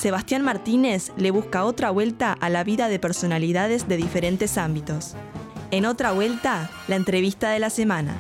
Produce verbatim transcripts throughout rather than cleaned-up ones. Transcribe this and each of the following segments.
Sebastián Martínez le busca otra vuelta a la vida de personalidades de diferentes ámbitos. En Otra Vuelta, la entrevista de la semana.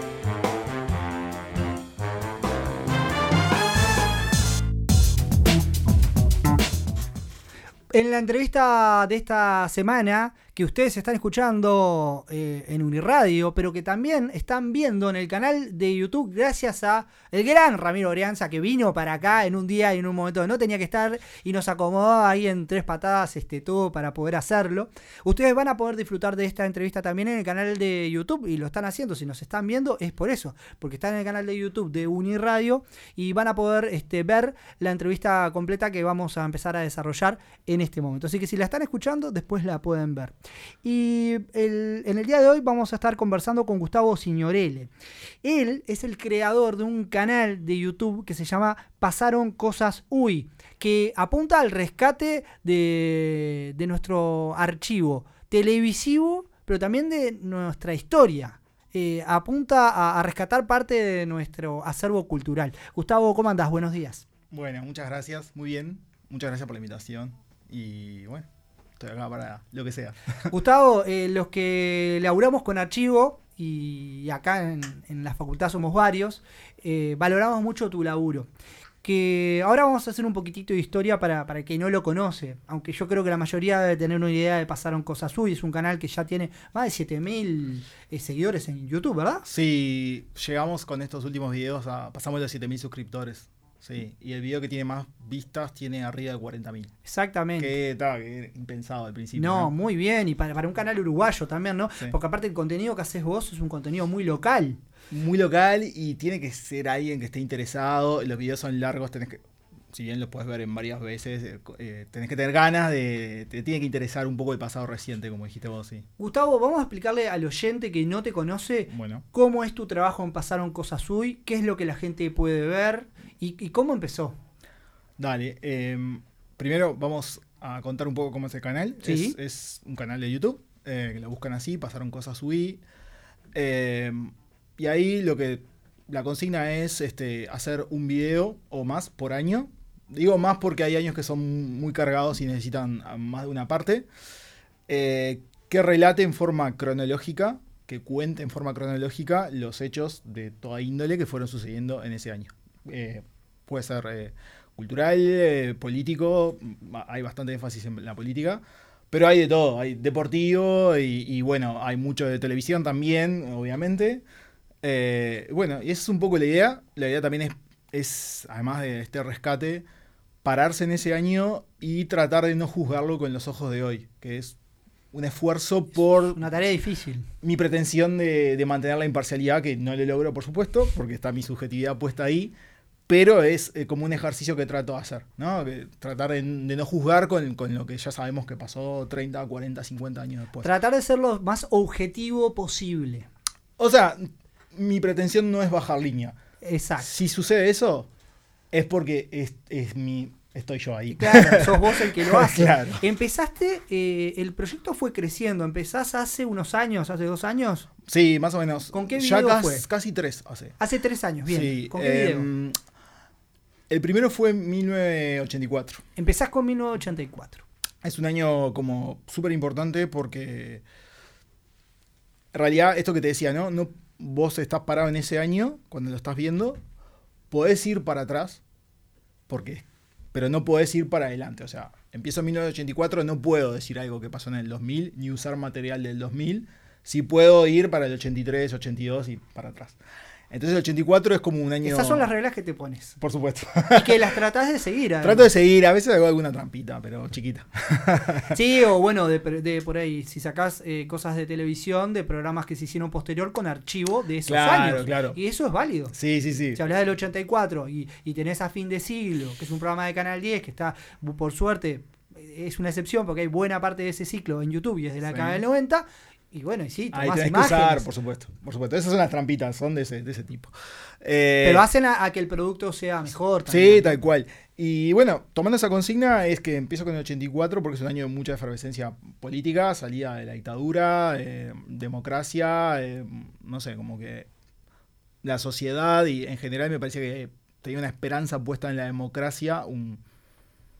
En la entrevista de esta semana, que ustedes están escuchando eh, en Uniradio, pero que también están viendo en el canal de YouTube gracias a el gran Ramiro Brianza, que vino para acá en un día y en un momento que no tenía que estar y nos acomodó ahí en tres patadas este, todo para poder hacerlo. Ustedes van a poder disfrutar de esta entrevista también en el canal de YouTube y lo están haciendo. Si nos están viendo es por eso, porque están en el canal de YouTube de Uniradio y van a poder este, ver la entrevista completa que vamos a empezar a desarrollar en este momento. Así que si la están escuchando, después la pueden ver. Y el, en el día de hoy vamos a estar conversando con Gustavo Signorelle. Él es el creador de un canal de YouTube que se llama Pasaron Cosas Uy, que apunta al rescate de, de nuestro archivo televisivo, pero también de nuestra historia. Eh, apunta a, a rescatar parte de nuestro acervo cultural. Gustavo, ¿cómo andás? Buenos días. Bueno, muchas gracias, muy bien. Muchas gracias por la invitación. Y bueno, estoy acá para lo que sea. Gustavo, eh, los que laburamos con archivo, y acá en, en la facultad somos varios, eh, valoramos mucho tu laburo. Que ahora vamos a hacer un poquitito de historia para, para el que no lo conoce, aunque yo creo que la mayoría debe tener una idea de Pasaron Cosas Uy. Es un canal que ya tiene más de siete mil eh, seguidores en YouTube, ¿verdad? Sí, llegamos con estos últimos videos a, pasamos los siete mil suscriptores. Sí, y el video que tiene más vistas tiene arriba de cuarenta mil. Exactamente. Que estaba impensado al principio. No, ¿no? muy bien, y para, para un canal uruguayo también, ¿no? Sí. Porque aparte el contenido que haces vos es un contenido muy local. Muy local y tiene que ser alguien que esté interesado. Los videos son largos, tenés que, si bien los puedes ver en varias veces, eh, tenés que tener ganas de, te tiene que interesar un poco el pasado reciente, como dijiste vos, sí. Gustavo, vamos a explicarle al oyente que no te conoce Bueno. cómo es tu trabajo en Pasaron Cosas Uy, qué es lo que la gente puede ver y, y cómo empezó. Dale, eh, primero vamos a contar un poco cómo es el canal. ¿Sí? Es, es un canal de YouTube, eh, que lo buscan así, Pasaron Cosas Uy. Eh, y ahí lo que la consigna es este, hacer un video o más por año. Digo más porque hay años que son muy cargados y necesitan más de una parte. Eh, que relate en forma cronológica, que cuente en forma cronológica los hechos de toda índole que fueron sucediendo en ese año. Eh, puede ser eh, cultural, eh, político, hay bastante énfasis en la política, pero hay de todo, hay deportivo y, y bueno, hay mucho de televisión también, obviamente. Eh, bueno, y esa es un poco la idea. La idea también es, es, además de este rescate, pararse en ese año y tratar de no juzgarlo con los ojos de hoy, que es un esfuerzo por... Es una tarea difícil. Mi pretensión de, de mantener la imparcialidad, que no le logro, por supuesto, porque está mi subjetividad puesta ahí, pero es eh, como un ejercicio que trato de hacer, ¿no? Que tratar de, de no juzgar con, con lo que ya sabemos que pasó treinta, cuarenta, cincuenta años después. Tratar de ser lo más objetivo posible. O sea, mi pretensión no es bajar línea. Exacto. Si sucede eso, es porque es, es mi, estoy yo ahí. Claro, sos vos el que lo hace. Claro. Empezaste, eh, el proyecto fue creciendo. Empezás hace unos años, hace dos años. Sí, más o menos. ¿Con qué ya video cas, fue? Casi tres hace. Hace tres años, bien. Sí, ¿Con qué eh, video? El primero fue en mil novecientos ochenta y cuatro. Empezás con mil novecientos ochenta y cuatro. Es un año como súper importante porque en realidad esto que te decía, ¿no? no Vos estás parado en ese año, cuando lo estás viendo, podés ir para atrás, porque, pero no podés ir para adelante. O sea, empiezo en mil novecientos ochenta y cuatro, no puedo decir algo que pasó en el dos mil, ni usar material del dos mil. Sí puedo ir para el ochenta y tres, ochenta y dos y para atrás. Entonces el ochenta y cuatro es como un año... Esas son las reglas que te pones. Por supuesto. Y que las tratás de seguir. Además. Trato de seguir, a veces hago alguna trampita, pero chiquita. Sí, o bueno, de, de por ahí, si sacás eh, cosas de televisión, de programas que se hicieron posterior con archivo de esos claro, años. Claro. Y eso es válido. Sí, sí, sí. Si hablas del ochenta y cuatro y, y tenés A Fin de Siglo, que es un programa de Canal diez, que está, por suerte, es una excepción porque hay buena parte de ese ciclo en YouTube y es de la sí. década del noventa. Y bueno, y sí, tomás ahí tenés imágenes. que usar, por supuesto, por supuesto. Esas son las trampitas, son de ese, de ese tipo. Eh, Pero hacen a, a que el producto sea mejor también. Sí, tal cual. Y bueno, tomando esa consigna es que empiezo con el ochenta y cuatro porque es un año de mucha efervescencia política, salida de la dictadura, eh, democracia, eh, no sé, como que la sociedad y en general me parece que tenía una esperanza puesta en la democracia, un,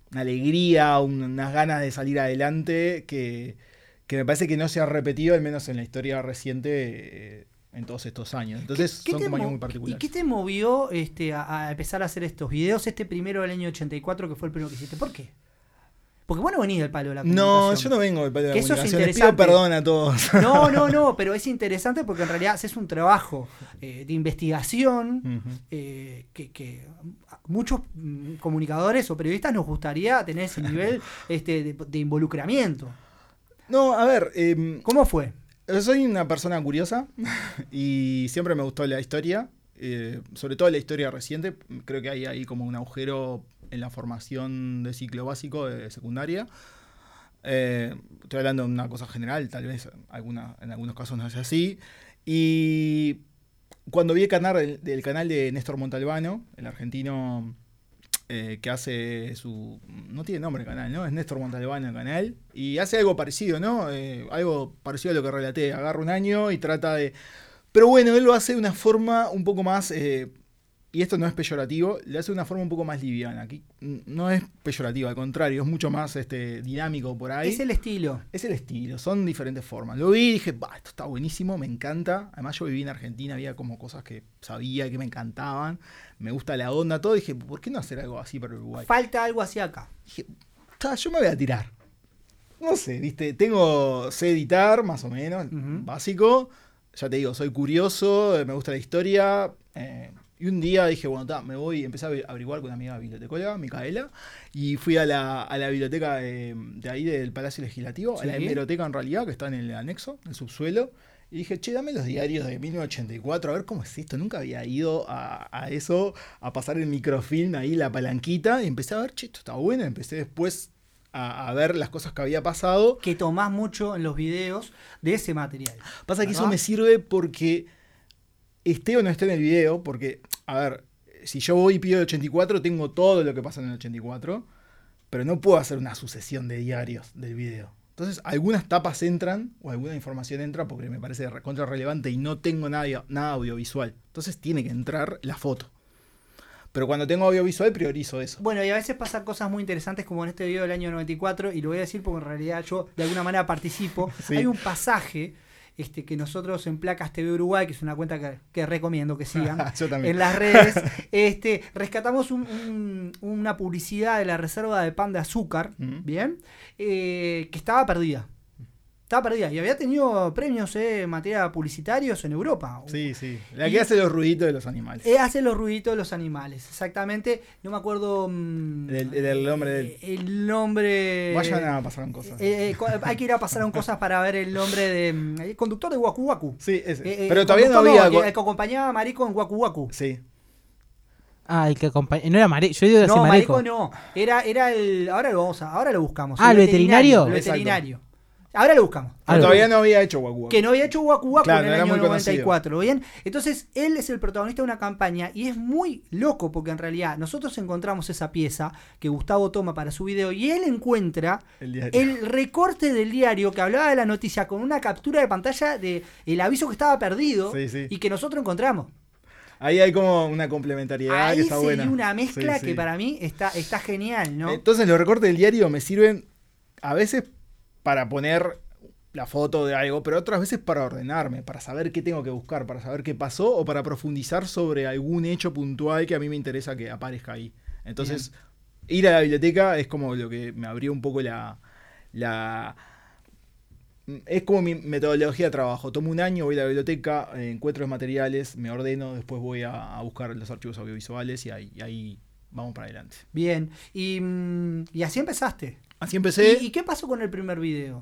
una alegría, un, unas ganas de salir adelante que, que me parece que no se ha repetido, al menos en la historia reciente, eh, en todos estos años. Entonces ¿Qué, qué son te como años mo- muy particulares. ¿Y qué te movió este, a, a empezar a hacer estos videos? Este primero del año ochenta y cuatro, que fue el primero que hiciste. ¿Por qué? Porque vos no venís del palo de la comunicación. No, yo no vengo del palo de la Que eso es comunicación. Les pido interesante. perdón a todos. No, no, no, pero es interesante porque en realidad haces un trabajo eh, de investigación Ujú. eh, que, que muchos mm, comunicadores o periodistas nos gustaría tener ese nivel este, de, de involucramiento. No, a ver, eh, ¿Cómo fue? soy una persona curiosa y siempre me gustó la historia, eh, sobre todo la historia reciente. Creo que hay ahí como un agujero en la formación de ciclo básico de secundaria. Eh, estoy hablando de una cosa general, tal vez alguna, en algunos casos no es así. Y cuando vi el canal del, del canal de Néstor Montalbano, el argentino eh, que hace su... No tiene nombre el canal, ¿no? Es Néstor Montalbano el canal. Y hace algo parecido, ¿no? Eh, algo parecido a lo que relaté. Agarra un año y trata de... Pero bueno, él lo hace de una forma un poco más... Eh, y esto no es peyorativo, le hace de una forma un poco más liviana. Aquí no es peyorativo, al contrario, es mucho más este, dinámico por ahí. Es el estilo. Es el estilo, son diferentes formas. Lo vi y dije, bah, esto está buenísimo, me encanta. Además yo viví en Argentina, había como cosas que sabía y que me encantaban. Me gusta la onda, todo. Y dije, ¿por qué no hacer algo así para Uruguay? Falta algo así acá. Dije, "Ta, yo me voy a tirar. No sé, viste, tengo, sé editar, más o menos, Ujú. básico. Ya te digo, soy curioso, me gusta la historia. Eh, y un día dije, bueno, ta, me voy, empecé a averiguar con una amiga bibliotecóloga, Micaela, y fui a la, a la biblioteca de, de ahí del Palacio Legislativo, a la Sí. hemeroteca en realidad, que está en el anexo, en el subsuelo. Y dije, che, dame los diarios de mil novecientos ochenta y cuatro, a ver cómo es esto. Nunca había ido a, a eso, a pasar el microfilm ahí, la palanquita, y empecé a ver, che, esto está bueno. Empecé después a, a ver las cosas que había pasado. Que tomás mucho en los videos de ese material. Pasa que eso ¿verdad? me sirve porque esté o no esté en el video, porque, a ver, si yo voy y pido el ochenta y cuatro, tengo todo lo que pasa en el ochenta y cuatro, pero no puedo hacer una sucesión de diarios del video. Entonces, algunas tapas entran o alguna información entra porque me parece recontra relevante y no tengo nada, nada audiovisual. Entonces, tiene que entrar la foto. Pero cuando tengo audiovisual, priorizo eso. Bueno, y a veces pasan cosas muy interesantes como en este video del año noventa y cuatro, y lo voy a decir porque en realidad yo de alguna manera participo. Sí. Hay un pasaje este, que nosotros en Placas T V Uruguay, que es una cuenta que, que recomiendo que sigan Yo también. en las redes, este, rescatamos un- un- una publicidad de la reserva de pan de azúcar, Ujú. ¿bien? Eh, que estaba perdida. Estaba perdida y había tenido premios eh, en materia publicitarios en Europa. Sí, sí. La Y- que hace los ruiditos de los animales. Eh, hace los ruiditos de los animales, exactamente. No me acuerdo. mm, El- el- el nombre del- eh, El nombre. Vayan a pasar cosas. Eh, eh, co- hay que ir a pasar cosas para ver el nombre de. mm, El conductor de Waku Waku. Sí, ese. Eh, eh, Pero el todavía no conductor había... el que, el que acompañaba a Marico en Waku Waku. Sí. Ah, el que acompaña. No era Marico. Yo digo así, No, Marico. Marico no. Era, era el. Ahora lo vamos a. Ahora lo buscamos. Ah, ¿el veterinario? El Exacto. veterinario. Ahora lo buscamos. Pero Algo. todavía no había hecho Waku Waku. Que no había hecho Waku Waku Claro, en no el era año muy noventa y conocido. cuatro, ¿bien? Entonces, él es el protagonista de una campaña y es muy loco porque en realidad nosotros encontramos esa pieza que Gustavo toma para su video y él encuentra El diario. el recorte del diario que hablaba de la noticia con una captura de pantalla de el aviso que estaba perdido Sí, sí. y que nosotros encontramos. Ahí hay como una complementariedad Ahí que está se buena. dio una mezcla Sí, sí. que para mí está, está genial, ¿no? Entonces los recortes del diario me sirven a veces para poner la foto de algo, pero otras veces para ordenarme, para saber qué tengo que buscar, para saber qué pasó o para profundizar sobre algún hecho puntual que a mí me interesa que aparezca ahí. Entonces, ir a la biblioteca es como lo que me abrió un poco la... la es como mi metodología de trabajo. Tomo un año, voy a la biblioteca, eh, encuentro los materiales, me ordeno, después voy a, a buscar los archivos audiovisuales y ahí, y ahí vamos para adelante. Bien. Y, mm, y así empezaste. Así empecé. ¿Y, y qué pasó con el primer video?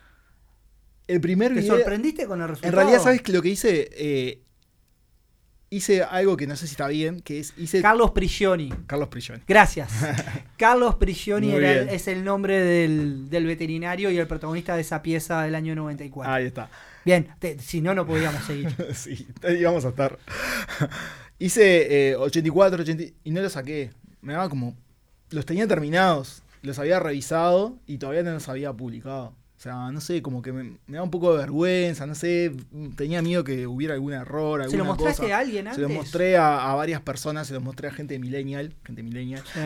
El primer ¿Te video... sorprendiste con el resultado? En realidad, ¿sabes que lo que hice? Eh, hice algo que no sé si está bien, que es... hice Carlos Prigioni. Carlos Prigioni. Gracias. Carlos Prigioni Muy era el- bien. es el nombre del, del veterinario y el protagonista de esa pieza del año noventa y cuatro. Ahí está. Bien, te- si no, no podíamos seguir. Sí, ahí vamos a estar. Hice eh, ochenta y cuatro, ochenta y no los saqué. Me daba como... Los tenía terminados, los había revisado y todavía no los había publicado. O sea, no sé, como que me, me da un poco de vergüenza, no sé, tenía miedo que hubiera algún error, alguna ¿Se lo mostraste cosa. a alguien antes? Se lo mostré a, a varias personas, se lo mostré a gente de Millennial, gente Millennial, Eh,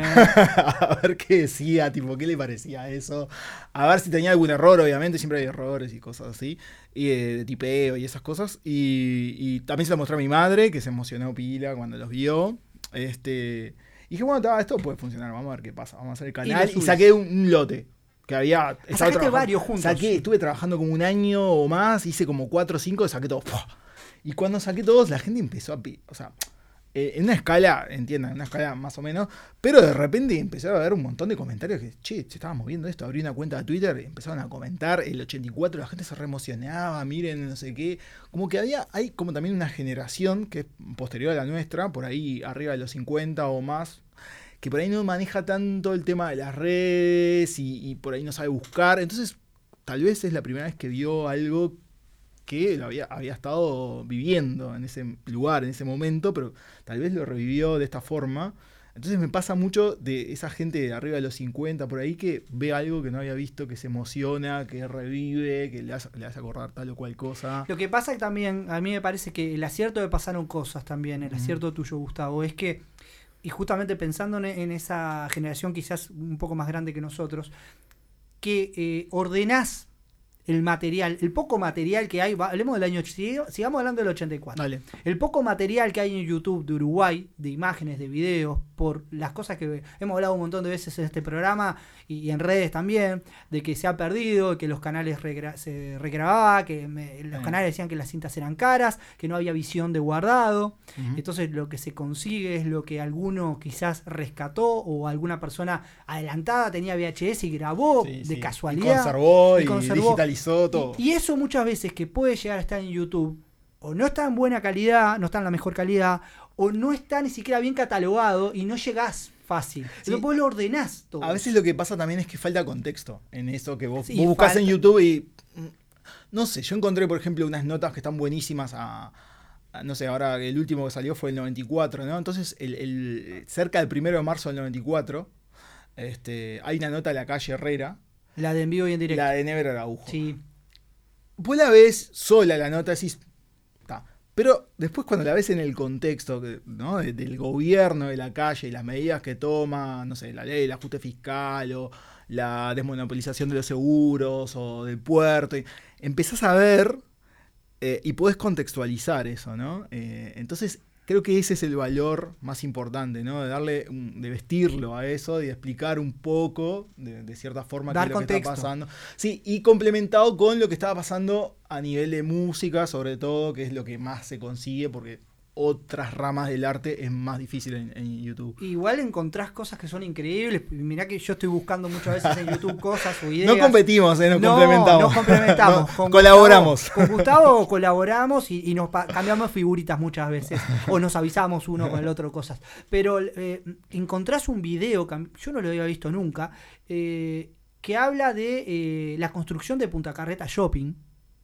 a ver qué decía, tipo, qué le parecía eso. A ver si tenía algún error, obviamente, siempre hay errores y cosas así, y eh, de tipeo y esas cosas. Y, y también se lo mostré a mi madre, que se emocionó pila cuando los vio. Este, y dije, bueno, ta, esto puede funcionar, vamos a ver qué pasa, vamos a hacer el canal. Y Y, saqué un, un lote. Que había. Estaba sacaste trabajando- varios juntos. Saqué, estuve trabajando como un año o más, hice como cuatro o cinco, saqué todos. ¡Pua! Y cuando saqué todos, la gente empezó a. pi- O sea, eh, en una escala, entiendan, en una escala más o menos, pero de repente empezaron a haber un montón de comentarios que, che, se estábamos viendo esto, abrí una cuenta de Twitter y empezaron a comentar el ochenta y cuatro, la gente se re emocionaba, miren, no sé qué. Como que había, hay como también una generación que es posterior a la nuestra, por ahí arriba de los cincuenta o más, que por ahí no maneja tanto el tema de las redes y, y por ahí no sabe buscar. Entonces, tal vez es la primera vez que vio algo que lo había, había estado viviendo en ese lugar, en ese momento, pero tal vez lo revivió de esta forma. Entonces me pasa mucho de esa gente de arriba de los cincuenta por ahí que ve algo que no había visto, que se emociona, que revive, que le hace, le hace acordar tal o cual cosa. Lo que pasa también, a mí me parece que el acierto de pasaron cosas también, el Ujú. acierto tuyo, Gustavo, es que, y justamente pensando en, en esa generación quizás un poco más grande que nosotros, que eh, ordenás el material, el poco material que hay, va- hablemos del año, sig- sigamos hablando del ochenta y cuatro. Dale. El poco material que hay en YouTube de Uruguay, de imágenes, de videos, por las cosas que hemos hablado un montón de veces en este programa y, y en redes también, de que se ha perdido, que los canales regra- se regrababa, que me- los Eh. canales decían que las cintas eran caras, que no había visión de guardado. Ujú. Entonces lo que se consigue es lo que alguno quizás rescató o alguna persona adelantada tenía V H S y grabó Sí, de sí. casualidad. Y conservó y, y conservó. digitalizó todo. Y, y eso muchas veces que puede llegar a estar en YouTube o no está en buena calidad, no está en la mejor calidad, o no está ni siquiera bien catalogado y no llegás fácil. Sí. Entonces vos lo ordenás todo. A veces lo que pasa también es que falta contexto en eso que vos, Sí, vos buscás falta. en YouTube y. mm, No sé, yo encontré, por ejemplo, unas notas que están buenísimas a. a- no sé, ahora el último que salió fue el noventa y cuatro, ¿no? Entonces, el, el- cerca del primero de marzo del noventa y cuatro, este, hay una nota de la calle Herrera, La de en vivo y en directo. la de Never Araujo. Sí. Vos la ves sola la nota, decís. "Ta". Pero después cuando la ves en el contexto, que- ¿no? de- del gobierno de la calle y las medidas que toma, no sé, la ley, el ajuste fiscal o la desmonopolización de los seguros o del puerto, y empezás a ver eh, y podés contextualizar eso, ¿no? Eh, entonces creo que ese es el valor más importante, ¿no? De darle, un- de vestirlo a eso y de explicar un poco, de, de cierta forma, Dar qué es lo que está contexto. pasando. Sí, y complementado con lo que estaba pasando a nivel de música, sobre todo, que es lo que más se consigue, porque otras ramas del arte es más difícil en, en YouTube. Igual encontrás cosas que son increíbles. Mirá que yo estoy buscando muchas veces en YouTube cosas o ideas. No competimos, eh, nos No, complementamos. nos complementamos. No, Con colaboramos. Gustavo, con Gustavo colaboramos y, y nos pa- cambiamos figuritas muchas veces. O nos avisamos uno con el otro cosas. Pero eh, encontrás un video, que a mí- yo no lo había visto nunca, eh, que habla de eh, la construcción de Punta Carreta Shopping.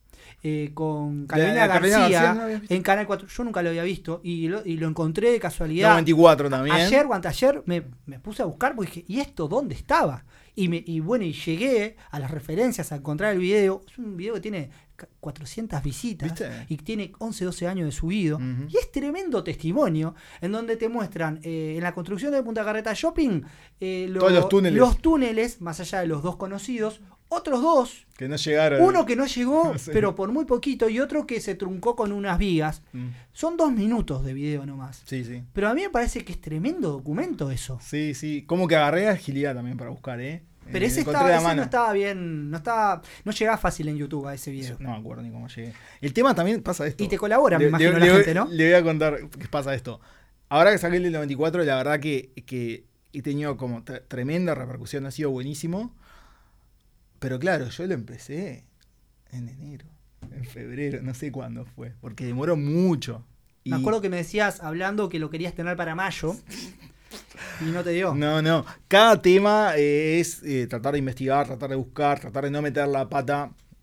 eh, con Carolina la Carolina García, García, ¿no habías visto? en Canal cuatro. Yo nunca lo había visto y lo, y lo encontré de casualidad. noventa y cuatro también. Ayer o anteayer me, me puse a buscar porque dije, ¿y esto dónde estaba? Y, me, y bueno, y llegué a las referencias a encontrar el video. Es un video que tiene ca- cuatrocientas visitas ¿Viste? y tiene once, doce años de subido. Ujú. Y es tremendo testimonio en donde te muestran eh, en la construcción de Punta Carreta Shopping eh, lo- Todos los túneles. los túneles, más allá de los dos conocidos, otros dos. Que no llegaron. Uno que no llegó, Sí. pero por muy poquito, y otro que se truncó con unas vigas. Mm, Son dos minutos de video nomás. Sí, sí. Pero a mí me parece que es tremendo documento eso. Sí, sí. Como que agarré agilidad también para buscar, ¿eh? Pero Eh, ese, encontré estaba, la ese mano. no estaba bien, no estaba, no llegaba fácil en YouTube a ese video. No me acuerdo ni cómo llegué. El tema también pasa esto. Y te colabora, me Le- imagino, le- la le- gente, ¿no? Le voy a contar qué pasa esto. Ahora que saqué el del noventa y cuatro, la verdad que, que he tenido como tre- tremenda repercusión, ha sido buenísimo. Pero claro, yo lo empecé en enero, en febrero, no sé cuándo fue, porque demoró mucho. Y Me acuerdo que me decías hablando que lo querías tener para mayo y no te dio. No, no. Cada tema eh, es eh, tratar de investigar, tratar de buscar, tratar de no meter la pata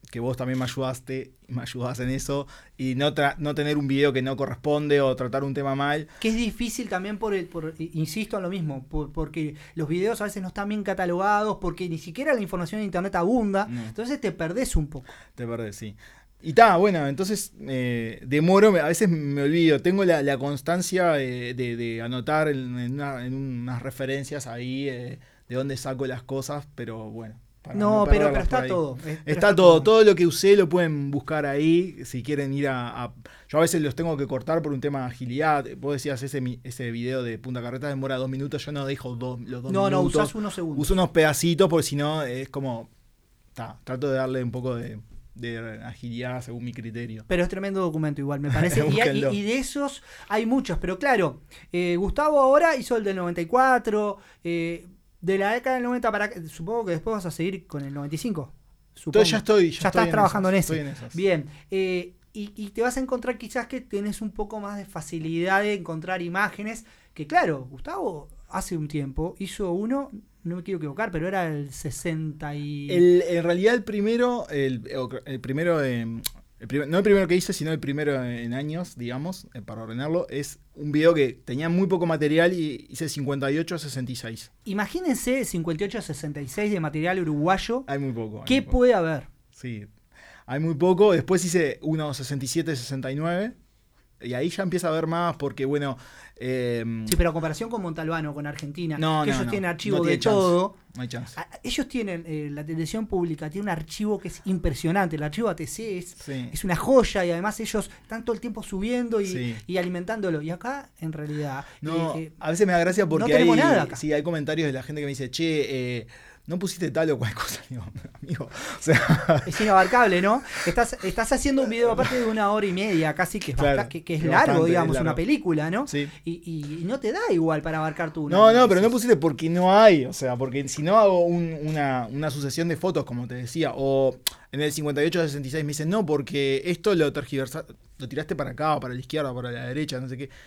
que vos también me ayudaste, me ayudás en eso, y no, tra- no tener un video que no corresponde o tratar un tema mal. Que es difícil también por, el, por insisto en lo mismo, por, porque los videos a veces no están bien catalogados, porque ni siquiera la información en internet abunda, No. entonces te perdés un poco. Te perdés, sí. Y está, bueno, entonces eh, demoro, a veces me olvido, tengo la, la constancia eh, de, de anotar en, en, una- en unas referencias ahí eh, de dónde saco las cosas, pero bueno. para No, pero, pero perderlas por está ahí. todo. eh, pero Está todo, todo lo que usé lo pueden buscar ahí, si quieren ir a, a- Yo a veces los tengo que cortar por un tema de agilidad. Vos decías, ese, mi- ese video de Punta Carretas demora dos minutos, yo no dejo dos, los dos No, no, minutos. usás unos segundos. Uso unos pedacitos porque si no es como... Ta, trato de darle un poco de, de agilidad según mi criterio. Pero es tremendo documento igual, me parece. y, Búsquenlo. y- y de esos hay muchos, pero claro, eh, Gustavo ahora hizo el del noventa y cuatro, eh, de la década del noventa para acá, supongo que después vas a seguir con el noventa y cinco. Supongo. Entonces ya estoy. Ya, Ya estoy estás trabajando esas, en ese. estoy en esas. Bien, eh, y, y te vas a encontrar quizás que tenés un poco más de facilidad de encontrar imágenes, que claro, Gustavo hace un tiempo hizo uno, no me quiero equivocar, pero era el sesenta y... El, en realidad el primero, el, el primero, eh, el primer- no el primero que hice, sino el primero en años, digamos, eh, para ordenarlo, es un video que tenía muy poco material y hice cincuenta y ocho a sesenta y seis. Imagínense cincuenta y ocho a sesenta y seis de material uruguayo, Hay muy poco. hay ¿qué muy poco. puede haber? Sí, hay muy poco. Después hice uno sesenta y siete a sesenta y nueve. Y ahí ya empieza a ver más porque, bueno... eh, Sí, pero en comparación con Montalbano, con Argentina, No, que no, ellos no. tienen archivo No de tiene chance. todo. no hay chance. A- Ellos tienen, eh, la televisión pública tiene un archivo que es impresionante. El archivo A T C es, Sí. es una joya y además ellos están todo el tiempo subiendo y, Sí. y alimentándolo. Y acá, en realidad, No, eh, eh, a veces me da gracia porque no tenemos hay, nada acá. sí, hay comentarios de la gente que me dice, che, eh, no pusiste tal o cual cosa. Digo, amigo, o sea, es inabarcable, ¿no? Estás, estás haciendo un video aparte de una hora y media casi, que es, Claro, basta- que, que es que largo, bastante, digamos, es largo. una película, ¿no? sí. Y, y- y no te da igual para abarcar tu... No, no, pero no pusiste porque no hay, o sea, porque si no hago un- una, una sucesión de fotos, como te decía, o en el cincuenta y ocho a sesenta y seis me dicen, no, porque esto lo tergiversaste, lo tiraste para acá, o para la izquierda, o para la derecha, no sé qué.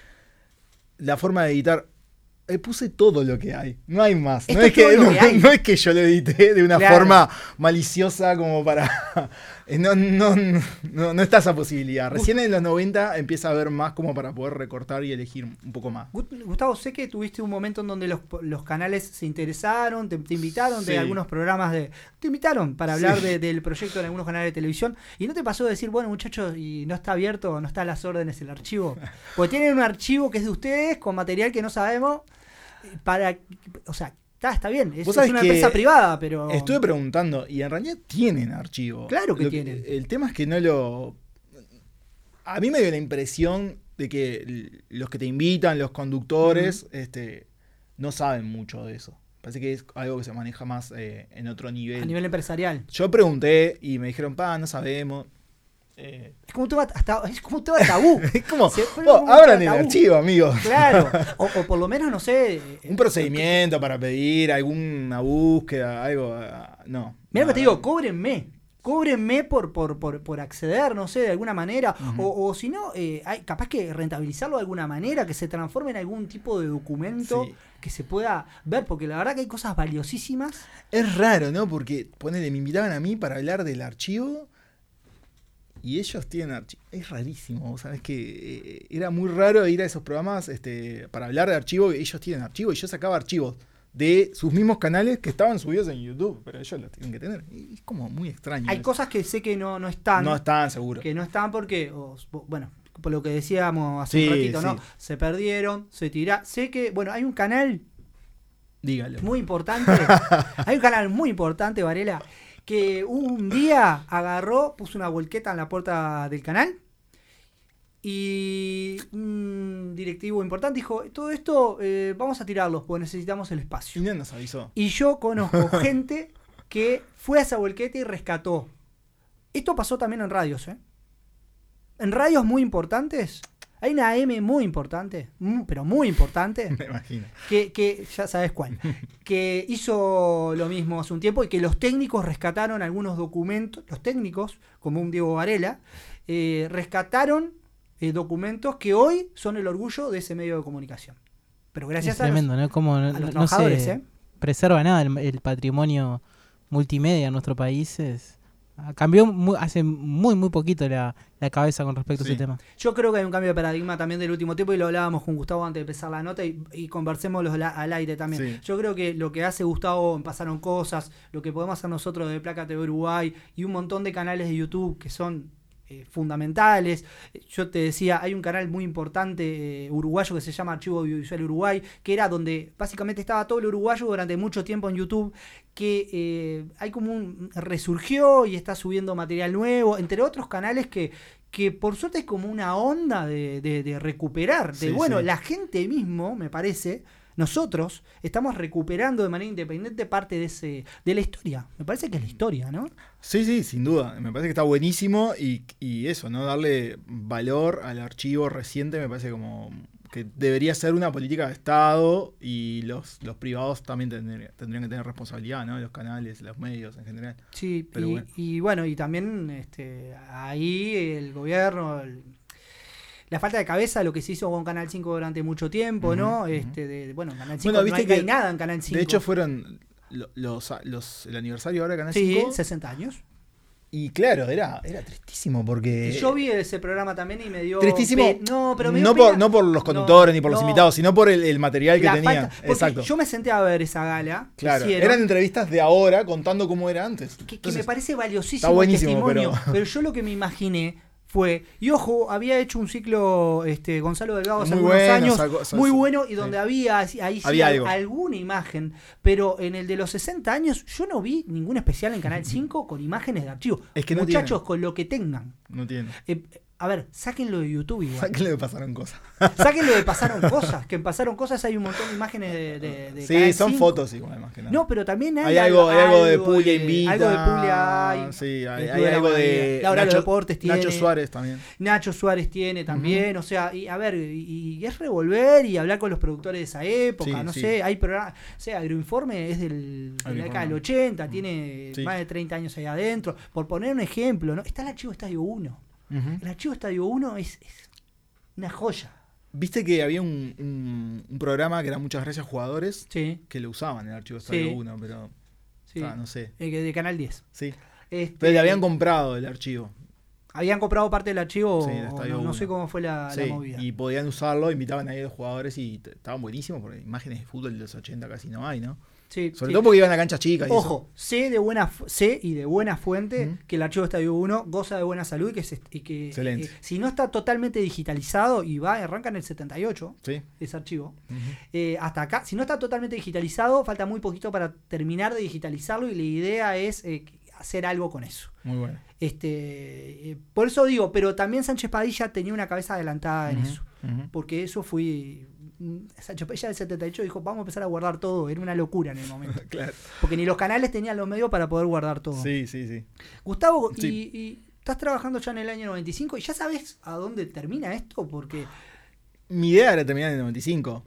La forma de editar, eh, puse todo lo que hay, no hay más. No Esto es, es todo que, lo no, que hay. no es que yo lo edité de una Claro. forma maliciosa como para... No, no, no, no está esa posibilidad. Recién en los noventa empieza a haber más como para poder recortar y elegir un poco más. Gu- Gustavo, sé que tuviste un momento en donde los, los canales se interesaron, te, te invitaron de Sí. algunos programas de... Te invitaron para hablar Sí. de- del proyecto en algunos canales de televisión y no te pasó de decir, bueno muchachos, y no está abierto, no está a las órdenes el archivo. Porque tienen un archivo que es de ustedes con material que no sabemos para... O sea, está, está bien, es, Vos es sabés una que empresa privada, pero... Estuve preguntando y en realidad tienen archivo. Claro que Lo tienen. El tema es que no lo... A mí me dio la impresión de que l- los que te invitan, los conductores, este, no saben mucho de eso. Parece que es algo que se maneja más eh, en otro nivel. a nivel empresarial. Yo pregunté y me dijeron, pa, no sabemos. Eh, Es como un tema, hasta, es como un tema tabú. es como, Se pone vos, como un abran el tabú. archivo, amigo. Claro, o, o por lo menos, no sé... eh, Un procedimiento para pedir alguna búsqueda, algo. ah, No. Mira lo que te no, digo, cóbrenme. Cóbrenme por, por, por, por acceder, no sé, de alguna manera. Ujú. O, o si no, eh, hay, capaz que rentabilizarlo de alguna manera, que se transforme en algún tipo de documento Sí. que se pueda ver, porque la verdad que hay cosas valiosísimas. Es raro, ¿no? Porque, ponele, me invitaban a mí para hablar del archivo y ellos tienen archivo. Es rarísimo, ¿sabes? Que eh, era muy raro ir a esos programas este, para hablar de archivo y ellos tienen archivo y yo sacaba archivos de sus mismos canales que estaban subidos en YouTube, pero ellos los tienen que tener. Y es como muy extraño. Hay eso. cosas que sé que no, no están. No están seguros. Que no están porque, o, bueno, por lo que decíamos hace Sí, un ratito, ¿no? sí. Se perdieron, se tiraron. Sé que, bueno, hay un canal Dígalo. muy importante. Hay un canal muy importante, Varela, que un día agarró, puso una volqueta en la puerta del canal y un directivo importante dijo, todo esto eh, vamos a tirarlo porque necesitamos el Y espacio. no nos avisó. Y yo conozco gente que fue a esa volqueta y rescató. Esto pasó también en radios, ¿eh? En radios muy importantes. Hay una A M muy importante, mm, pero muy importante, Me imagino. que, que ya sabes cuál, que hizo lo mismo hace un tiempo y que los técnicos rescataron algunos documentos, los técnicos, como un Diego Varela, eh, rescataron eh, documentos que hoy son el orgullo de ese medio de comunicación. Pero gracias Es a los, tremendo, ¿no? Como a no, los no trabajadores, se ¿eh? preserva nada el, el patrimonio multimedia en nuestro país. Es Cambió muy, hace muy, muy poquito la, la cabeza con respecto Sí. a ese tema. Yo creo que hay un cambio de paradigma también del último tiempo y lo hablábamos con Gustavo antes de empezar la nota y, y conversemos los la- al aire también. Sí. Yo creo que lo que hace Gustavo en Pasaron Cosas, lo que podemos hacer nosotros de Placa T V Uruguay y un montón de canales de YouTube que son eh, fundamentales. Yo te decía, hay un canal muy importante eh, uruguayo que se llama Archivo Audiovisual Uruguay, que era donde básicamente estaba todo el uruguayo durante mucho tiempo en YouTube, que eh, hay como un resurgió y está subiendo material nuevo, entre otros canales que, que por suerte es como una onda de, de, de recuperar, de Sí, bueno, sí. la gente mismo, me parece, nosotros estamos recuperando de manera independiente parte de ese de la historia. Me parece que es la historia, ¿no? Sí, sí, sin duda. Me parece que está buenísimo y, y eso, ¿no? Darle valor al archivo reciente me parece como que debería ser una política de Estado y los, los privados también tendrían, tendrían que tener responsabilidad, ¿no? Los canales, los medios en general. Sí, Pero y, bueno. y bueno, y también este, ahí el gobierno, el- la falta de cabeza, lo que se hizo con Canal cinco durante mucho tiempo, ¿no? Ujú, ujú. Este, de, bueno, Canal cinco Bueno, no, viste hay, no hay que, nada en Canal cinco. De hecho, fueron lo- los, los, el aniversario ahora de Canal sí, cinco. sesenta años. Y claro, era, era tristísimo porque... Yo vi ese programa también y me dio... Tristísimo. pe- no, pero me dio no, por, pena. no por los conductores No, ni por los no. invitados, sino por el, el material que La tenían. falta- porque Exacto. yo me senté a ver esa gala. que Claro, hicieron, eran entrevistas de ahora contando cómo era antes. que, que Entonces, me parece valiosísimo está buenísimo, el testimonio, pero- pero... yo lo que me imaginé fue, y ojo, había hecho un ciclo este Gonzalo Delgado hace Muy algunos bueno, años, sacó- sacó- muy bueno, y sí. donde había así- ahí sí Había al- algo. alguna imagen, pero en el de los sesenta años yo no vi ningún especial en Canal cinco con imágenes de archivo. Es que no Muchachos, tienen. con lo que tengan. No tiene. Eh, a ver, sáquenlo de YouTube igual. ¿Sabes qué le pasaron cosas? Sáquenlo de Pasaron Cosas, que en Pasaron Cosas hay un montón de imágenes de, de, de Sí, Canal son cinco. fotos igual, más que nada. No, pero también hay, hay algo, hay algo de Puglia Invita. Algo de Puglia hay. Sí, hay, El hay Club de la algo de Maravilla. La Hora de los Nacho, Deportes tiene. Nacho Suárez también. Nacho Suárez tiene también, o sea, y a ver, y, y es revolver y hablar con los productores de esa época, Sí, no sí. sé, hay programas, o sea, Agroinforme es del, de la década del ochenta, tiene Sí. más de treinta años ahí adentro, por poner un ejemplo, ¿no? Está el archivo Estadio uno, Ujú. el archivo Estadio uno es, es una joya, Viste que había un, un, un programa que era Muchas Gracias Jugadores sí, que lo usaban en el archivo Estadio Sí. uno, pero sí, ah, no sé. el que de Canal diez. Sí. Este, Pero le habían comprado el archivo. habían comprado parte del archivo, Sí, de o Estadio no, no uno. sé cómo fue la, Sí, la movida. y podían usarlo, invitaban ahí a los jugadores y t- estaban buenísimos porque imágenes de fútbol de los ochenta casi no hay, ¿no? Sí, Sobre sí. todo porque iban a canchas chicas. y Ojo, sé de buena fu- sé y de buena fuente Ujú. que el archivo Estadio uno goza de buena salud y que, se- y que Excelente. eh, si no está totalmente digitalizado y va, arranca en el setenta y ocho eso. Sí. ese archivo, Ujú. eh, hasta acá, si no está totalmente digitalizado, falta muy poquito para terminar de digitalizarlo y la idea es eh, hacer algo con eso. Muy bueno. Este, eh, por eso digo, pero también Sánchez Padilla tenía una cabeza adelantada en Ujú, eso, ujú. porque eso fue... mm, Sánchez Padilla del setenta y ocho dijo, vamos a empezar a guardar todo, era una locura en el momento. Claro. Porque ni los canales tenían los medios para poder guardar todo. Sí, sí, sí. Gustavo, y, Sí. y estás trabajando ya en el año noventa y cinco y ya sabes a dónde termina esto, porque Mi idea era terminar en el noventa y cinco.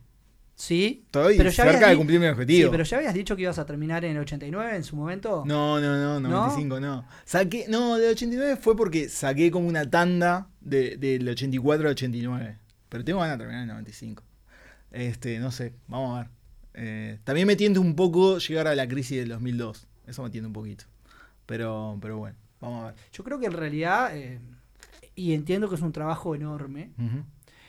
sí, Estoy Pero ya cerca habías de di- cumplir mi objetivo. sí, pero ya habías dicho que ibas a terminar en el ochenta y nueve en su momento. No, no, no, ¿No? noventa y cinco no. Saqué, no, del ochenta y nueve fue porque saqué como una tanda de, del ochenta y cuatro al ochenta y nueve. Pero tengo ganas de terminar en el noventa y cinco. Este, no sé, vamos a ver. Eh, también me tiende un poco llegar a la crisis del dos mil dos. Eso me tiende un poquito. Pero, pero bueno, vamos a ver. Yo creo que en realidad, eh, y entiendo que es un trabajo enorme, Ujú.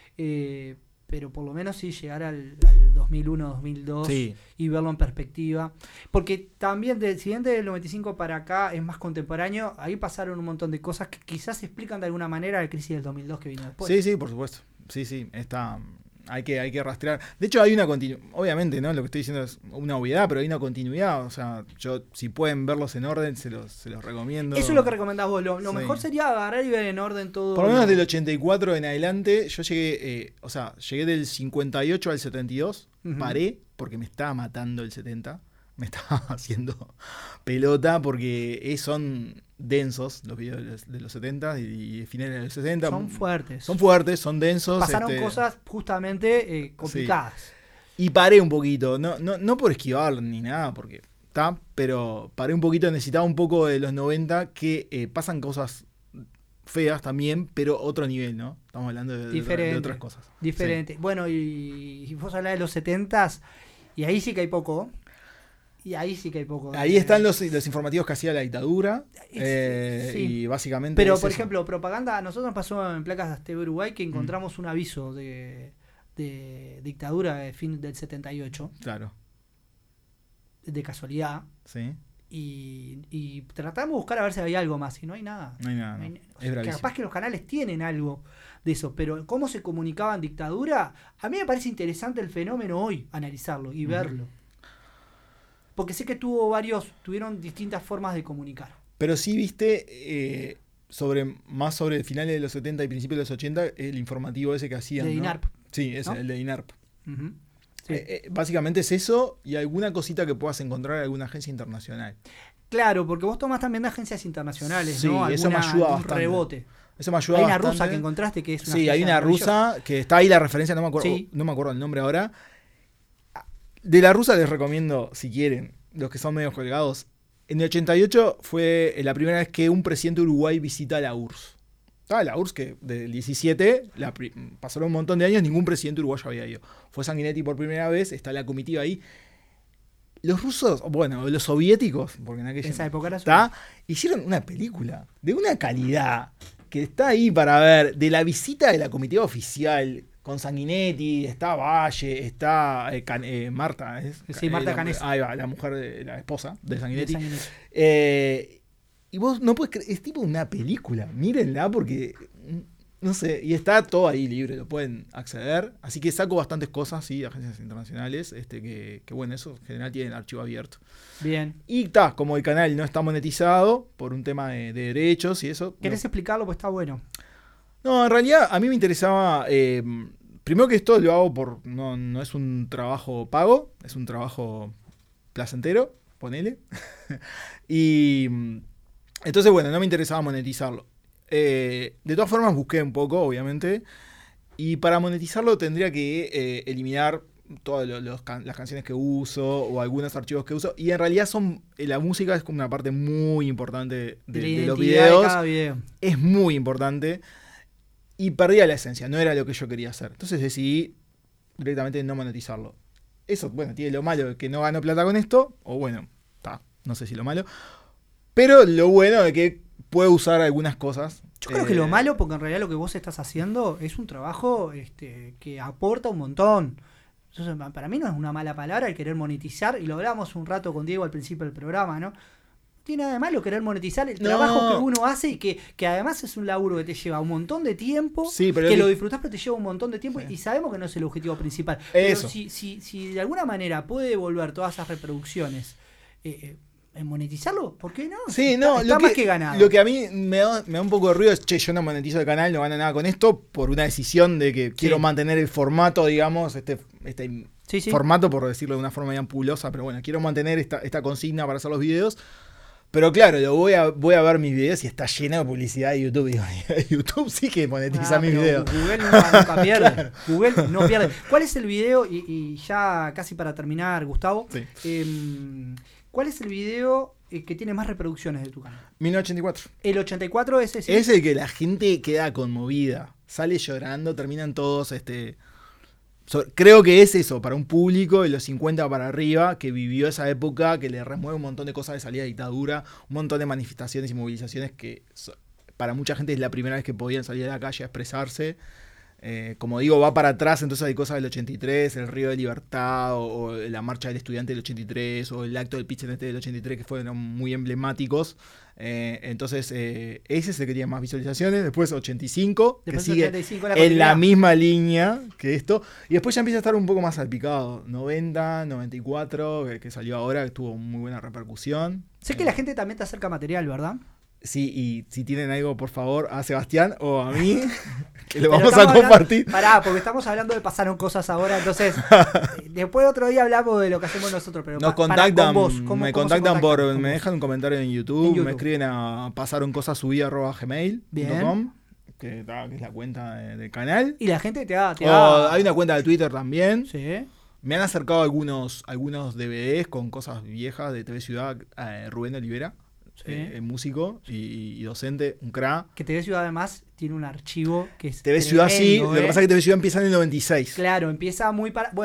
eh, pero por lo menos sí llegar al, al dos mil uno, dos mil dos Sí, y verlo en perspectiva. Porque también, de, si bien del noventa y cinco para acá es más contemporáneo, ahí pasaron un montón de cosas que quizás explican de alguna manera la crisis del dos mil dos que vino después. sí, sí, por supuesto. Sí, sí, está. Hay que, hay que rastrear. De hecho, hay una continuidad. Obviamente, ¿no? Lo que estoy diciendo es una obviedad, pero hay una continuidad. O sea, yo, si pueden verlos en orden, se los, se los recomiendo. Eso es lo que recomendás vos. Lo, lo Sí. mejor sería agarrar y ver en orden todo. Por lo menos lo- del ochenta y cuatro en adelante, yo llegué, eh, o sea, llegué del cincuenta y ocho al setenta y dos, Ujú. paré porque me estaba matando el setenta, me estaba haciendo pelota porque eh, son densos los videos de los, de los setenta y, y finales de los sesenta. Son fuertes. Son fuertes, son densos. Pasaron este, cosas justamente eh, complicadas. Y paré un poquito, no, no, no por esquivar ni nada, porque está, pero paré un poquito, necesitaba un poco de los noventa, que eh, pasan cosas feas también, pero otro nivel, ¿no? Estamos hablando de, de- Diferente. de otras cosas. Diferente. Bueno, y, y vos hablás de los setentas, y ahí sí que hay poco. Y ahí sí que hay poco. Ahí están los, los informativos que hacía la dictadura. Eh, sí. Y básicamente. Pero, es por eso. ejemplo, propaganda. A nosotros nos pasó en Placas de Uruguay que encontramos mm. un aviso de, de dictadura de fin del setenta y ocho. Claro. De casualidad. Sí. Y, y tratamos de buscar a ver si había algo más. Y no hay nada. No hay nada. No hay, No. o sea, Es capaz que los canales tienen algo de eso. Pero cómo se comunicaba en dictadura. A mí me parece interesante el fenómeno hoy, analizarlo y uh-huh. verlo. Porque sé que tuvo varios, tuvieron distintas formas de comunicar. Pero sí viste, eh, sobre más sobre finales de los setenta y principios de los ochenta, el informativo ese que hacían. De ¿no? INARP. Sí, ese, ¿no? el de INARP. Uh-huh. Sí. Eh, eh, básicamente es eso y alguna cosita que puedas encontrar en alguna agencia internacional. Claro, porque vos tomás también de agencias internacionales, sí, ¿no? Eso me ayuda bastante. Rebote. Eso me ayuda Hay una bastante. rusa que encontraste que es una Sí, hay una rusa que está ahí la referencia, no me acuerdo, sí. no me acuerdo el nombre ahora. De la rusa les recomiendo, si quieren, los que son medio colgados. En el ochenta y ocho fue la primera vez que un presidente de Uruguay visita la U R S S. Ah, la U R S S que del diecisiete, la, pasaron un montón de años, ningún presidente uruguayo había ido. Fue Sanguinetti por primera vez, está la comitiva ahí. Los rusos, bueno, los soviéticos, porque en aquella esa época era está, hicieron una película de una calidad que está ahí para ver, de la visita de la comitiva oficial, con Sanguinetti, está Valle, está eh, Can, eh, Marta, ¿es? Sí, Marta eh, Canesa. Ahí va, la mujer, de, la esposa de Sanguinetti. De Sanguinetti. Eh, y vos no puedes creer, es tipo una película, mírenla porque, no sé, y está todo ahí libre, lo pueden acceder. Así que saco bastantes cosas, sí, de agencias internacionales, este que, que bueno, eso en general tiene el archivo abierto. Bien. Y está, como el canal no está monetizado por un tema de, de derechos y eso. ¿Querés no. explicarlo? Pues está bueno. No, en realidad a mí me interesaba, eh, primero que esto lo hago por, no, no es un trabajo pago, es un trabajo placentero, ponele. Y entonces, bueno, no me interesaba monetizarlo. Eh, de todas formas busqué un poco, obviamente, y para monetizarlo tendría que eh, eliminar todas los, los can- las canciones que uso o algunos archivos que uso, y en realidad son eh, la música es como una parte muy importante de, De la de los identidad videos, de cada video. es muy importante, y perdía la esencia, no era lo que yo quería hacer. Entonces decidí directamente no monetizarlo. Eso, bueno, tiene lo malo de que no gano plata con esto, o bueno, está, no sé si lo malo, pero lo bueno de que puedo usar algunas cosas. Yo creo eh, que lo malo, porque en realidad lo que vos estás haciendo es un trabajo este, que aporta un montón. Entonces, para mí no es una mala palabra el querer monetizar, y lo hablábamos un rato con Diego al principio del programa, ¿no? No tiene nada de malo querer monetizar el No. trabajo que uno hace y que, que además es un laburo que te lleva un montón de tiempo, Sí, pero que es lo que- disfrutás pero te lleva un montón de tiempo, Sí. y sabemos que no es el objetivo principal. Eso. Pero si, si, si de alguna manera puede devolver todas esas reproducciones, eh, eh, en monetizarlo, ¿por qué no? Sí, está, no, está lo más que, que ganado. lo que a mí me da, me da un poco de ruido es, che, yo no monetizo el canal, no gano nada con esto, por una decisión de que quiero mantener el formato, digamos, este, este Sí, sí. formato, por decirlo de una forma bien pulosa, pero bueno, quiero mantener esta, esta consigna para hacer los videos. Pero claro, lo voy a, voy a ver mis videos y está lleno de publicidad de YouTube. Digo, YouTube sí que monetiza Ah, mis pero videos. Google nunca, nunca pierde. Google no pierde. ¿Cuál es el video? Y, y ya casi para terminar, Gustavo. Sí. eh, ¿Cuál es el video eh, que tiene más reproducciones de tu canal? mil novecientos ochenta y cuatro. El ochenta y cuatro es ese. Es el que la gente queda conmovida. Sale llorando, terminan todos este. So- creo que es eso, para un público de los cincuenta para arriba, que vivió esa época, que le remueve un montón de cosas de salida de dictadura, un montón de manifestaciones y movilizaciones que so- para mucha gente es la primera vez que podían salir a la calle a expresarse. Eh, como digo, va para atrás, entonces hay cosas del ochenta y tres, el Río de Libertad, o, o la marcha del estudiante del ochenta y tres, o el acto del Pichinete del ochenta y tres, que fueron muy emblemáticos. Eh, entonces, eh, ese es el que tiene más visualizaciones. Después ochenta y cinco, Después que sigue ochenta y cinco, la en la continuidad. misma línea que esto. Y después ya empieza a estar un poco más salpicado. noventa, noventa y cuatro, que, que salió ahora, que tuvo muy buena repercusión. Sé que Eh, la gente también te acerca material, ¿verdad? Sí, y si tienen algo, por favor, a Sebastián o a mí, que lo Pero vamos a estamos compartir. hablando- pará, porque estamos hablando de pasaron cosas ahora, entonces eh, después otro día hablamos de lo que hacemos nosotros, pero Nos pa- pará, contactan, con vos, ¿cómo- me cómo se contactan por, contactan con me vos? dejan un comentario en YouTube, En YouTube. me escriben a pasaron cosas subí arroba gmail punto com, que, ta, que es la cuenta de- del canal. Y la gente te da... Te O da hay una cuenta de Twitter también. Sí. Me han acercado algunos, algunos D V Ds con cosas viejas de T V Ciudad, eh, Rubén Olivera, Sí. eh, músico y, y docente, un crack. Que T V Ciudad además tiene un archivo que es T V Ciudad sí, tremendo, lo que ¿eh? pasa es que T V Ciudad empieza en el noventa y seis. Claro, empieza muy para... Bueno,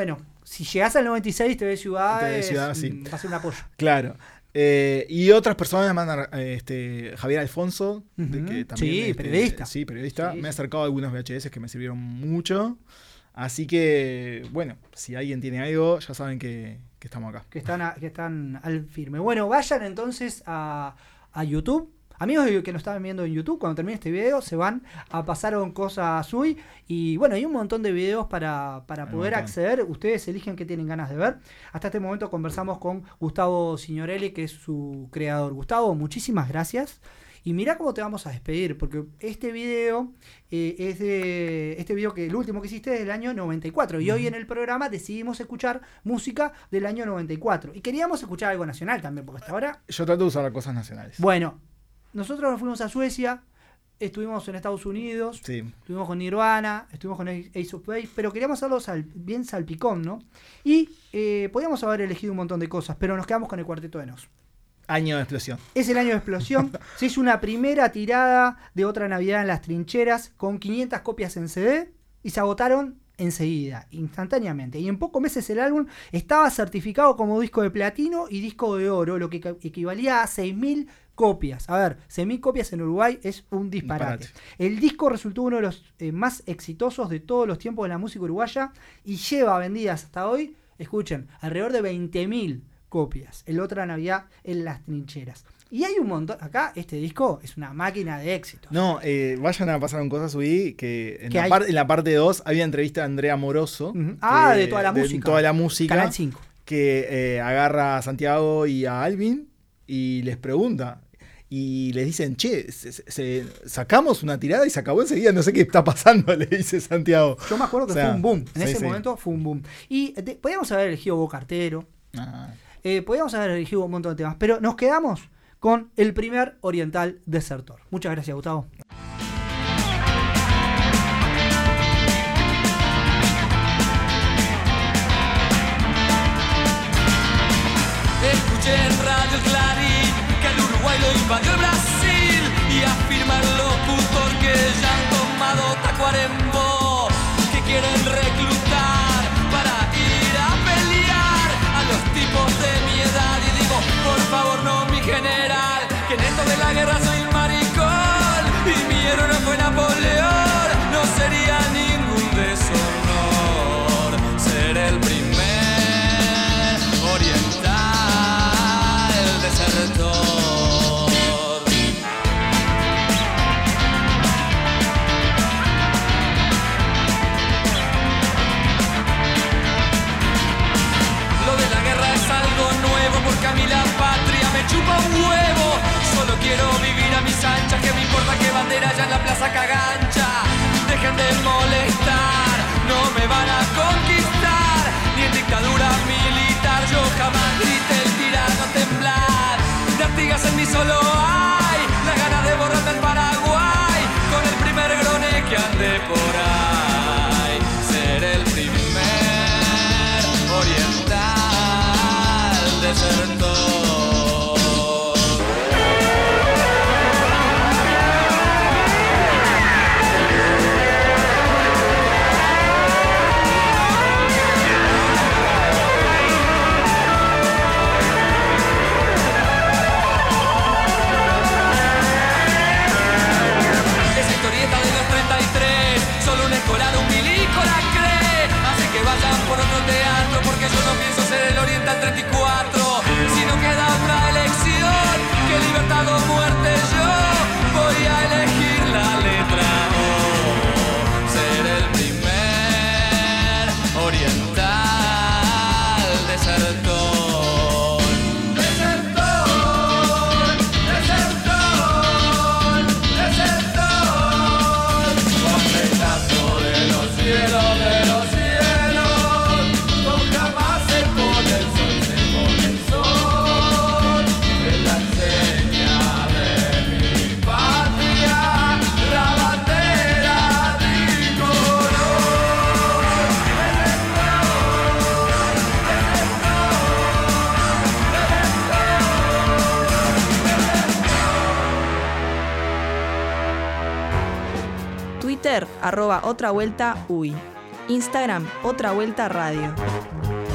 si llegás al noventa y seis, T V Ciudad, T V Ciudad, es, sí. va a ser un apoyo. Claro. Eh, y otras personas mandan, eh, este, Javier Alfonso, de Ujú. que también, Sí, este, periodista. Sí, periodista. Sí. Me ha acercado algunos V H S que me sirvieron mucho. Así que, bueno, si alguien tiene algo, ya saben que, que estamos acá. Que están, a- que están al firme. Bueno, vayan entonces a, a YouTube. Amigos que nos están viendo en YouTube, cuando termine este video, se van a Pasaron Cosas Uy. Y bueno, hay un montón de videos para, para Un poder montón. acceder. Ustedes eligen qué tienen ganas de ver. Hasta este momento conversamos con Gustavo Signorelli, que es su creador. Gustavo, muchísimas gracias. Y mirá cómo te vamos a despedir, porque este video eh, es de. Este video que el último que hiciste es del año noventa y cuatro. Y hoy en el programa decidimos escuchar música del año noventa y cuatro. Y queríamos escuchar algo nacional también, porque hasta ahora. Yo trato de usar cosas nacionales. Bueno, nosotros nos fuimos a Suecia, estuvimos en Estados Unidos, Sí. estuvimos con Nirvana, estuvimos con Ace of Base, pero queríamos hacerlo sal- bien salpicón, ¿no? Y eh, podíamos haber elegido un montón de cosas, pero nos quedamos con el Cuarteto de Nos. Año de explosión. Es el año de explosión. Se hizo una primera tirada de Otra Navidad en las Trincheras con quinientas copias en C D y se agotaron enseguida, instantáneamente. Y en pocos meses el álbum estaba certificado como disco de platino y disco de oro, lo que equ- equivalía a seis mil copias. A ver, seis mil copias en Uruguay es un disparate. Disparate. El disco resultó uno de los eh, más exitosos de todos los tiempos de la música uruguaya y lleva vendidas hasta hoy, escuchen, alrededor de veinte mil copias. El Otra Navidad en las Trincheras. Y hay un montón. Acá este disco es una máquina de éxito. No, eh, vayan a pasar un cosas subí que en ¿Qué la, hay? par- en la parte dos había entrevista a Andrea Moroso. Ujú. Ah, que- de toda la música. toda la música. Canal cinco. Que eh, agarra a Santiago y a Alvin y les pregunta. Y les dicen, che, se- se- se- sacamos una tirada y se acabó enseguida, no sé qué está pasando, le dice Santiago. Yo me acuerdo que O sea, fue un boom. En sí, ese sí. momento fue un boom. Y de- podíamos haber elegido Boca Artero. Ah. Eh, podíamos haber elegido un montón de temas. Pero nos quedamos con el primer Oriental Desertor. Muchas gracias, Gustavo. Escuché en Radio Clarín que el Uruguay lo invadió el Brasil y afirma el locutor que ya han tomado Tacuarembó, que quieren reclutar para ir a pelear a los tipos de mi edad. Y digo, por favor no, mi general, que en esto de la guerra soy un maricón y mi héroe no fue Napoleón. No sería ningún deshonor ser el primer oriental desertor. Lo de la guerra es algo nuevo porque a mí la patria me chupa un huevo. Solo quiero vivir a mis anchas, que me importa que bandera ya en la plaza Cagancha. Dejen de molestar, no me van a conquistar, ni en dictadura militar. Yo jamás grité el tirano temblar. De Artigas en mí solo hay la gana de borrarme el Paraguay con el primer grone que ande por ahí. Ser el primer oriental desertor. Esa historieta de los treinta y tres, solo un escolar, un milico la cree. Así que vayan por otro teatro, porque yo no pienso ser el Oriental treinta y cuatro. Si no queda otra elección, que libertad o muerte, yo voy a elegir la letra O. Ser el primer oriental desertor. Desertor, desertor, desertor. Con pedazo de los cielos, de los cielos, con jamás se pone el sol, se pone el sol. Es la enseña de mi patria, la bandera tricolor. Twitter, arroba otra vuelta uy. Instagram, otra vuelta radio.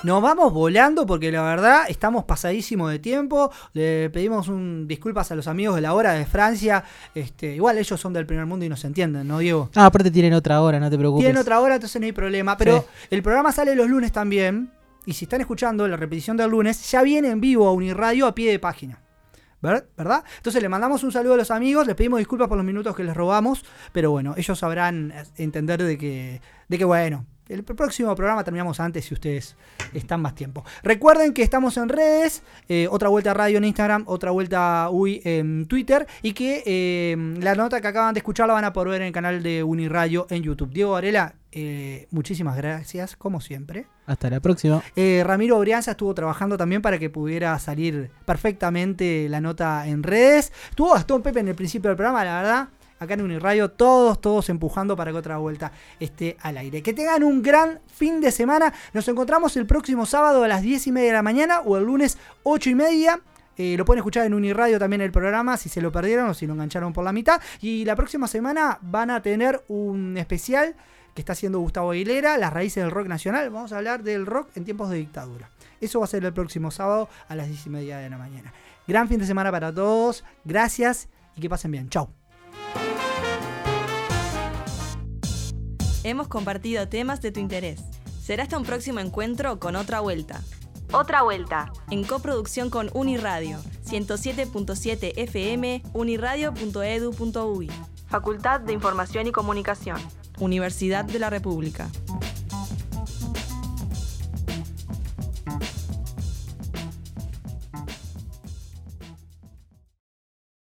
Nos vamos volando porque la verdad estamos pasadísimos de tiempo. Le pedimos un disculpas a los amigos de la hora de Francia. Este, igual ellos son del primer mundo y nos entienden, ¿no, Diego? Ah, aparte tienen otra hora, no te preocupes. Tienen otra hora, entonces no hay problema. Pero Sí. el programa sale los lunes también. Y si están escuchando la repetición del lunes, ya viene en vivo a Uniradio a pie de página. ¿Ver- ¿Verdad? Entonces le mandamos un saludo a los amigos, les pedimos disculpas por los minutos que les robamos, pero bueno, ellos sabrán entender de que, de que bueno, el próximo programa terminamos antes si ustedes están más tiempo. Recuerden que estamos en redes, eh, otra vuelta radio en Instagram, otra vuelta U I en Twitter, y que eh, la nota que acaban de escuchar la van a poder ver en el canal de Uniradio en YouTube. Diego Varela, eh, muchísimas gracias, como siempre. Hasta la próxima. Eh, Ramiro Brianza estuvo trabajando también para que pudiera salir perfectamente la nota en redes. Estuvo Gastón Pepe en el principio del programa, la verdad. Acá en Uniradio, todos, todos empujando para que otra vuelta esté al aire. Que tengan un gran fin de semana. Nos encontramos el próximo sábado a las diez y media de la mañana o el lunes ocho y media. Eh, lo pueden escuchar en Uniradio también el programa si se lo perdieron o si lo engancharon por la mitad. Y la próxima semana van a tener un especial que está haciendo Gustavo Aguilera, las raíces del rock nacional. Vamos a hablar del rock en tiempos de dictadura. Eso va a ser el próximo sábado a las diez y media de la mañana. Gran fin de semana para todos. Gracias y que pasen bien. Chau. Hemos compartido temas de tu interés. Será hasta un próximo encuentro con Otra Vuelta. Otra Vuelta, en coproducción con Uniradio, ciento siete punto siete F M, uniradio punto edu punto uy. Facultad de Información y Comunicación. Universidad de la República.